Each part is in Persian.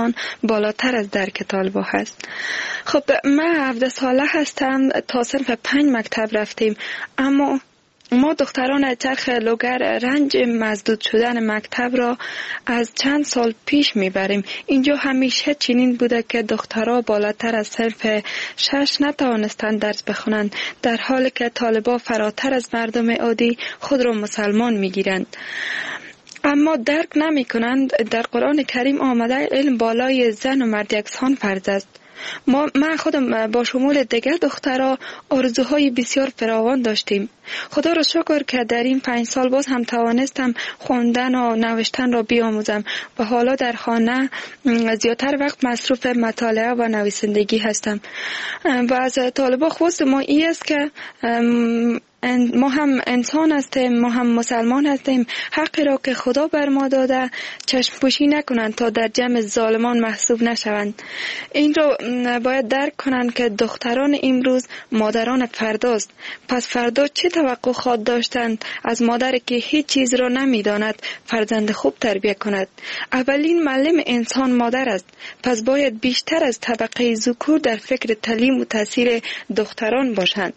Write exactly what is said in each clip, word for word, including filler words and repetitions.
انسان بالاتر از درک طالبا هست. خب من هفده ساله هستم، تا صنف پنج مکتب رفتیم، اما ما دختران چرخ لوگر رنج مزدود شدن مکتب را از چند سال پیش میبریم. اینجا همیشه چنین بوده که دخترها بالاتر از صنف شش نتوانستند درس بخونند، در حالی که طالبا فراتر از مردم عادی خود را مسلمان میگیرند. اما درک نمی کنند در قرآن کریم آمده علم بالای زن و مرد یکسان فرض است. ما من خودم با شمول دیگر دخترها آرزوهای بسیار فراوان داشتیم. خدا را شکر که در این پنج سال باز هم توانستم خواندن و نوشتن را بیاموزم و حالا در خانه زیادتر وقت مصروف مطالعه و نویسندگی هستم. و از طالبا خواست ما این است که ما هم انسان هستیم، ما هم مسلمان هستیم، حقی را که خدا بر ما داده چشم پوشی نکنند تا در جمع ظالمان محسوب نشوند. این را باید درک کنند که دختران امروز مادران فرداست. پس فردا چه توقع خواهد داشتند از مادری که هیچ چیز را نمیداند فرزند خوب تربیت کند؟ اولین معلم انسان مادر است. پس باید بیشتر از طبقه ذکور در فکر تعلیم و تاثیر دختران باشند.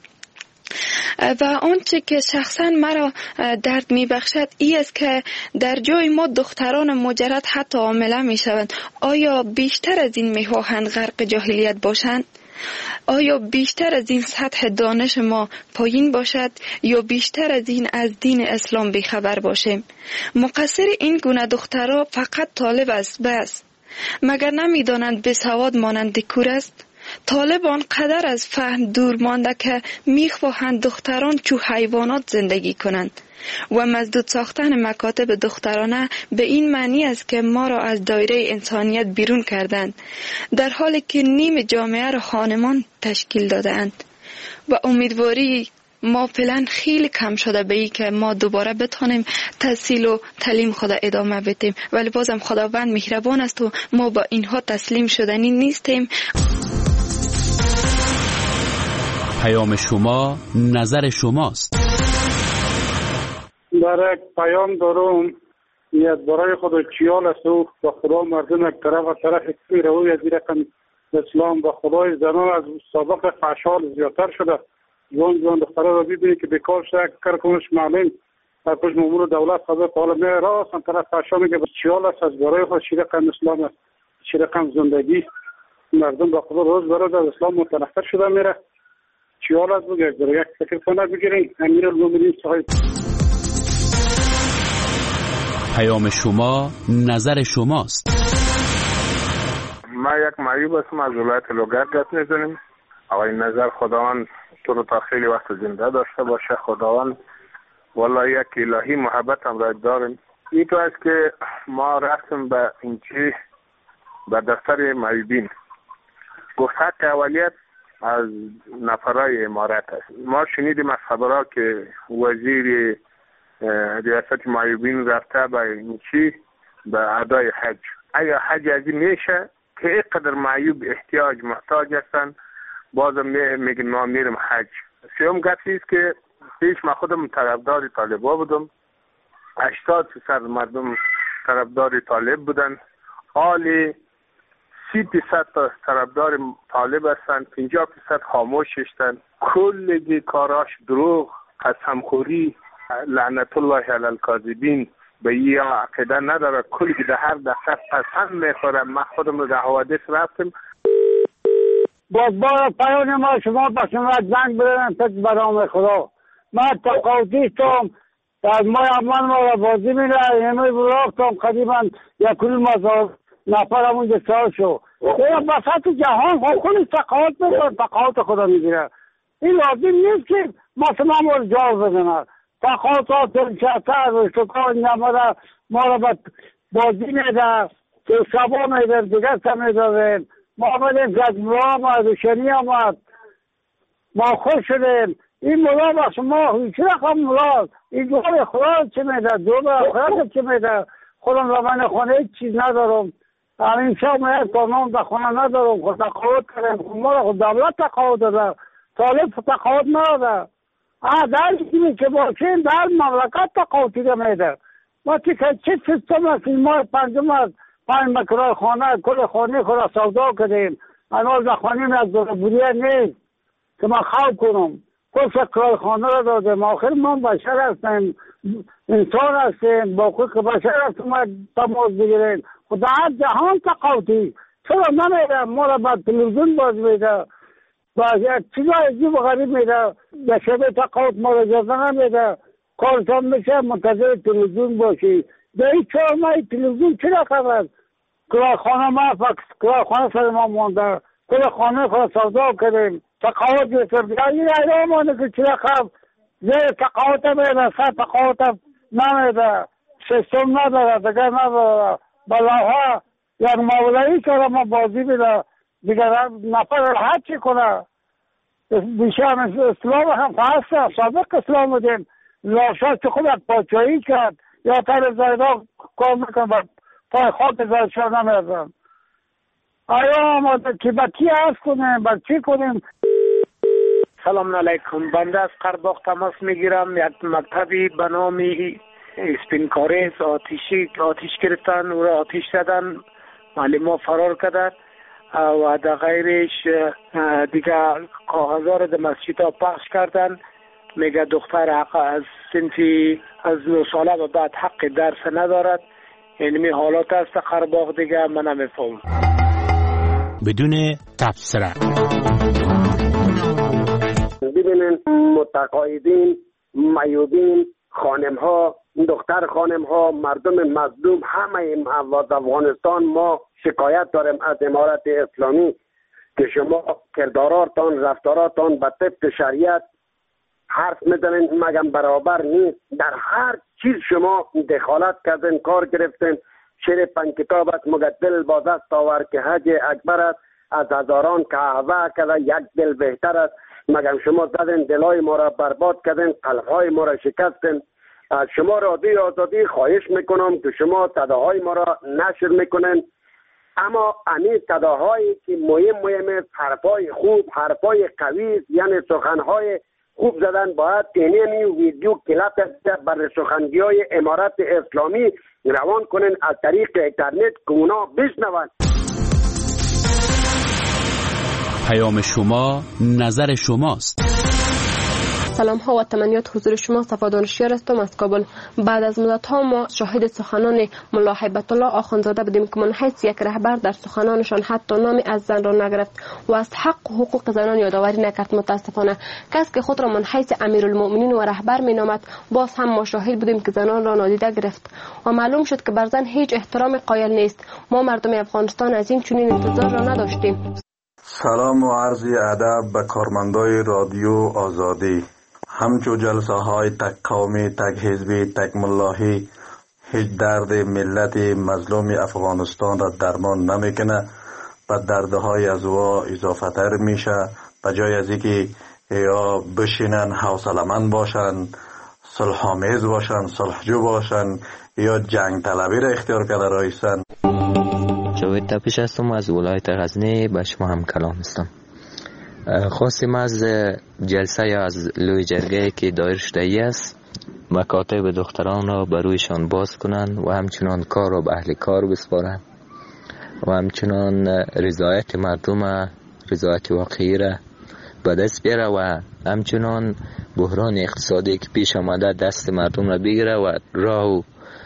و آنچه که شخصا مرا درد می بخشد ای است که در جای ما دختران مجرد حتی حامله می شوند. آیا بیشتر از این می خواهند غرق جاهلیت باشند؟ آیا بیشتر از این سطح دانش ما پایین باشد یا بیشتر از این از دین اسلام بیخبر باشیم؟ مقصر این گونه دخترها فقط طالب است بس. مگر نمی دانند بسواد مانند کور است؟ طالب آنقدر از فهم دور مانده که میخواهند دختران چو حیوانات زندگی کنند. و مزدود ساختن مکاتب دخترانه به این معنی است که ما را از دایره انسانیت بیرون کردند، در حالی که نیم جامعه را خانمان تشکیل دادند. و امیدواری ما فعلا خیلی کم شده به این که ما دوباره بتونیم تحصیل و تعلیم خود ادامه بدیم، ولی بازم خداوند مهربان است و ما با اینها تسلیم شدنی نیستیم. پیام شما نظر شماست. در یک پیام دارم نیت برای خود چیال است و با خدا مردم یک طرف و طرف کفی روی از رقم اسلام و خدای زنان از سابق فعشال زیادتر شده. جوان جوان دختره را ببینی که بیکار شده کار کنش معلم در کش مامور دولت خدا حالا می راست هم طرف فعشال میگه چیال است از برای خود چی رقم اسلام است، چی رقم زندگی. مردم با خدا روز برای از اسلام متنفر شده میره. چیال است بگه برای یک فکر کنه بگیرین. امیر المومنین صاحب. پیام شما نظر شماست. ما یک معیوب هستم از ولایت لوگر گپ میزنیم. آقای نظر خداوند تو رو تا خیلی وقت زنده داشته باشه. خداوند والله یک الهی محبت هم را داریم. این تو است که ما رفتیم به اینچی به دفتر معیوبین، گفت حق اولیت از نفرای امارت است. ما شنیدیم از خبرها که وزیر ریاست معیوبین رفته به اینچی به ادای حج. اگر حج از این میشه که اینقدر معیوب احتیاج محتاج هستن بازم میگن ما میرم حج. سیوم گفتی است که پیش ما خودم طرفدار طالبا بودم. هشتاد فیصد مردم طرفدار طالب بودن. حالی سی فیصد تا طرفدار طالب هستن، پنجاه فیصد خاموش هستن. کل کاراش دروغ، قسمخوری، لعنت الله علی الکاذبین. به این عقیده نداره. کلی که در هر دقیقه قسم میخوره. من خودم رو در حوادث رفتم. باز با پیان ما شما با شما زنگ برن تک برام خدا. من تقاوتیستم از ما امان ما را بازی میره همه برافتم قدیما یکل مازار نفرم اونجا سال شو یا بسط جهان خونی تقاوت میکنه، تقاوت خدا میگیره. این لازم نیست که مثلا ما رو جار بزنه. تقاوتات دلچهتر و شکار نماره ما را بازی میده که شبا میده دیگر سمیده. ما آمدیم که از ملا آمد و شنی آمد ما خوش شدیم. این ملا با شما چی رقم ملا این دور خدا چی میده، دور خدا چی میده. خودم را من خونه هیچ چیز ندارم. همین شب من یک کارنام در خونه ندارم. خود تقاوت کردیم. ما را خود دولت تقاوت داده، طالب تقاوت نداده. آه در چیزی که باشین در مملکت تقاوتی ده میده. ما چه چه سیستم است این ماه پنجم است پنج مکرای خانه کل خانه خود را سودا کردیم. هنوز در خانه از بوریه نیست که من خواب کنم. کل کرای خانه را دادیم. آخر ما بشر هستیم، انسان هستیم، با کل که بشر هستیم ما تماس بگیریم. خدا هر جهان تقاوتی چرا نمیده ما را با تلویزیون باز میده، با چیزای عجیب و غریب میده، به شبه تقاوت ما را اجازه نمیده. کارتان میشه منتظر تلویزیون باشی. به این چهار ماه تلویزیون چرا خبر؟ کلاه خانه ما فکس کلاه خانه سر ما مانده، کلاه خانه خود سودا کردیم. تقاوت بسید این ایرامانه که چرا خب زیر تقاوت میده، سر تقاوت نمیده، سیستم نداره، دیگر نداره. بلاها یک مولایی که ما بازی بیده دیگر نفر راحت چی کنه. بیشتر اسلام هم فاسد سابق اسلام بودیم. لاشا چه خود پاچایی کرد یا تر زایده کار میکنم پای خاک زایدشا نمیدن. آیا ما که با کی عرض کنیم با چی کنیم؟ سلام علیکم. بنده از قرباق تماس میگیرم. یک مکتبی به نام اسپینکاریز آتیشی آتیش گرفتن، او را آتیش زدن، معلم ها فرار کردن و در غیرش دیگه کاغذها را در مسجد ها پخش کردن. میگه دختر حق از سنفی از نو ساله و بعد حق درس ندارد. اینمی حالات است قرباق دیگه من نمیفهم. بدون تبصره ببینین متقاعدین، میودین، خانم ها، دختر خانم ها، مردم مظلوم همه از افغانستان ما شکایت داریم از امارت اسلامی که شما کرداراتان رفتاراتان به طبق شریعت حرف میزنین مگم برابر نیست. در هر چیز شما دخالت کردین، کار گرفتین. شعر پنج کتاب است مگه دل با دست آور که حج اکبر است، از هزاران کعبه کده یک دل بهتر است. مگم شما زدین دلای ما را برباد کردین، قلبهای ما را شکستین. از شما رادیوی آزادی خواهش میکنم که شما صداهای ما را نشر میکنین، اما امی صداهایی که مهم مهم حرفای خوب، حرفای قوی، یعنی سخنهای خوب زدن باید اینمی ویدیو کلیپ بر سخنگی های امارت اسلامی روان کنن از طریق اینترنت که اونا بشنون. پیام شما نظر شماست. سلام ها و تمنیات حضور شما. صفا دانشیار هستم از کابل. بعد از مدت ها ما شاهد سخنان ملا هیبت الله آخوندزاده بودیم که من حیث یک رهبر در سخنانشان حتی نامی از زن را نگرفت و از حق و حقوق زنان یادآوری نکرد. متاسفانه کس که خود را من حیث امیرالمؤمنین و رهبر می نامد باز هم ما شاهد بودیم که زنان را نادیده گرفت و معلوم شد که بر زن هیچ احترام قائل نیست. ما مردم افغانستان از این چنین انتظار را نداشتیم. سلام و عرض ادب به کارمندای رادیو آزادی. همچو جلسه های تک قومی، تک حزبی، تک ملاحی هیچ درد ملت مظلوم افغانستان را درمان نمیکنه، و دردهای از او اضافه تر میشه. به جای از اینکه یا بشینن حوصله‌مند باشن، صلح‌آمیز باشن، صلحجو باشن، یا جنگ طلبی را اختیار کرده رایستن. جاوید تپش هستم از ولایت غزنی. به شما هم کلام هستم. خواستیم از جلسه یا از لوی جرگه که دایر شده است مکاتب دختران را برویشان باز کنند و همچنان کار را به اهل کار بسپارند و همچنان رضایت مردم، رضایت واقعی را به دست بیاره و همچنان بحران اقتصادی که پیش آمده دست مردم را بگیره و راه و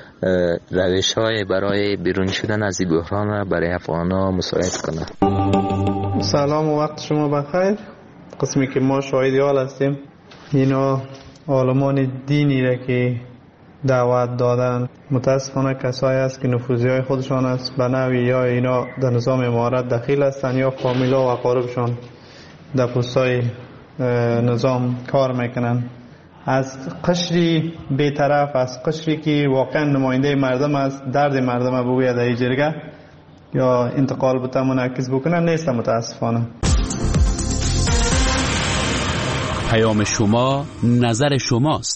روش های برای بیرون شدن از این بحران را برای افغان‌ها مساعد کنه. سلام و وقت شما بخیر. قسمی که ما شاهدی حال هستیم اینا عالمان دینی را که دعوت دادن متاسفانه کسایی است که نفوذی های خودشان است به نوی یا اینا در نظام امارت دخیل هستند یا فامیلا و اقاربشان در پستای نظام کار میکنن. از قشری بی‌طرف، از قشری که واقعا نماینده مردم است، درد مردم بگوید در جرگه یا انتقال بته منعکس بکنن نیست متاسفانه. پیام شما نظر شماست.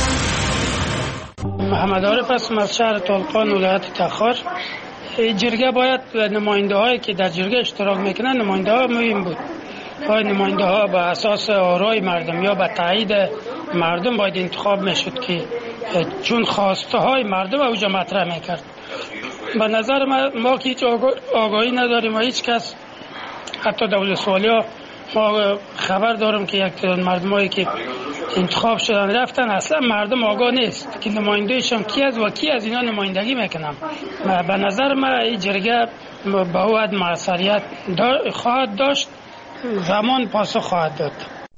محمد عارف هستم از شهر طالقان ولایت تخار. جرگه باید نماینده هایی که در جرگه اشتراک میکنن نماینده ها مهم بود. باید نماینده ها به اساس آرای مردم یا به تایید مردم باید انتخاب میشد که چون خواسته های مردم اوجا مطرح میکرد. به نظر ما ما که هیچ آگاهی نداریم و هیچ کس حتی دولت سوالی ما خبر دارم که یک مردمایی که انتخاب شدن رفتن اصلا مردم آگاه نیست که نمایندهشان کی است و کی از اینا نمایندگی میکنم. به نظر من این جرگه به اون موثریت خواهد داشت، زمان پاسخ خواهد داد.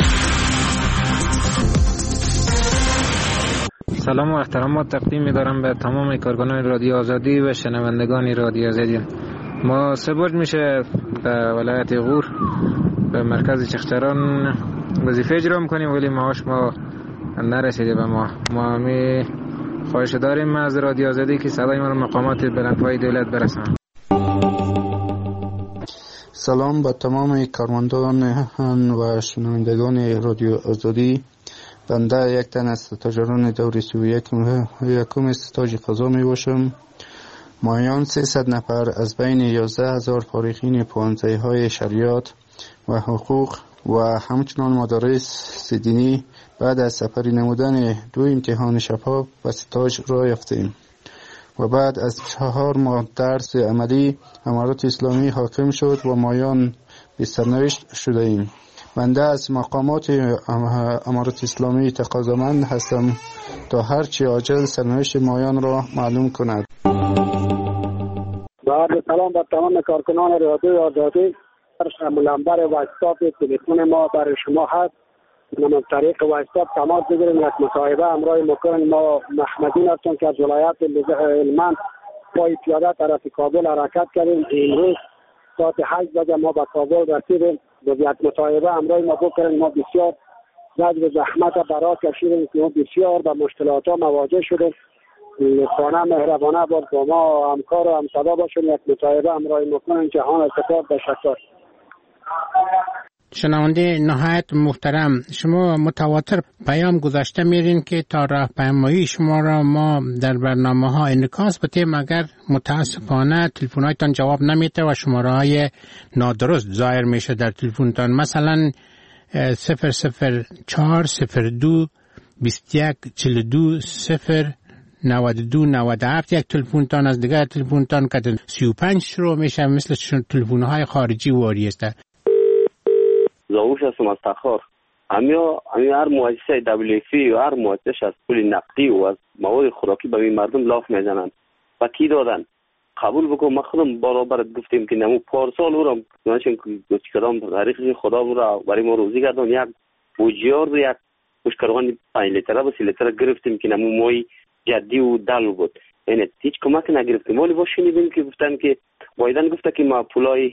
سلام و احترامات تقدیم می‌دارم به تمام کارکنان رادیو آزادی و شنوندگان رادیو آزادی. ما سه برج میشه به ولایت غور به مرکز چخچران وظیفه اجرا میکنیم ولی معاش ما نرسیده به ما. ما می خواهش داریم از رادیو آزادی که صدای ما رو مقامات بلندپای دولت برسانه. سلام به تمام کارمندان و شنوندگان رادیو آزادی. بنده یک تن از تاجران دوره سی و یکم استاج قضا می باشم. ماهیان سیصد نفر از بین یازده هزار فارغین پانزده های شریعت و حقوق و همچنان مدارس دینی بعد از سپری نمودن دو امتحان شفاف و استاج را یافتیم و بعد از چهار ماه درس عملی امارات اسلامی حاکم شد و مایان به سرنوشت شده ایم. بنده از مقامات امارات اسلامی تقاضامند هستم تا هرچی عاجل سرنوشت مایان را معلوم کند. با سلام به تمام کارکنان رادیو آزادی. ملمبر وایستاپ تلفن ما برای شما هست. من از طریق وایستاپ تماس بگیریم. یک مصاحبه همراه مکرم ما محمدین هستم که از ولایت هلمند پای پیاده طرف کابل حرکت کردیم. امروز ساعت هشت بجه ما به کابل رسیدیم. با یک مصاحبه همراه ما بکنیم. ما بسیار زجر و زحمت برای کشیدیم که ما بسیار به مشکلات ها مواجه شدیم. خانه مهربانه بود با ما همکار و همصدا باشیم. یک مصاحبه همراه ما کنیم. جهان اتفاق تشکر. شنونده نهایت محترم، شما متواتر پیام گذاشته میرین که تا راهپیمایی شما را ما در برنامه ها انعکاس بدیم، مگر متاسفانه تلفن هایتان جواب نمیده و شماره های نادرست ظاهر میشه در تلفنتان. مثلا صفر صفر چهار صفر دو بیست یک چهل دو صفر نود و دو نود و هفت یک تلفنتان از دیگر تلفنتان که سی و پنج شروع میشه مثل تلفن های خارجی واری است. زاوش هستم از تخار. همیا همیا هر مؤسسه دبلیو اف ای و هر مؤسسه از پول نقدی و از مواد خوراکی به این مردم لاف میزنن. و کی دادن؟ قبول بکن. ما خودم برابر گفتیم که نمو پارسال او را نشون که کدام تاریخ خدا او را برای ما روزی کردن. یک بوجیار و یک بشکروان پنج لیتره و سی لیتره گرفتیم که نمو مای جدی و دل بود. یعنی هیچ کمک نگرفتیم. ولی با شنیدیم که گفتن که بایدن گفته که ما پولای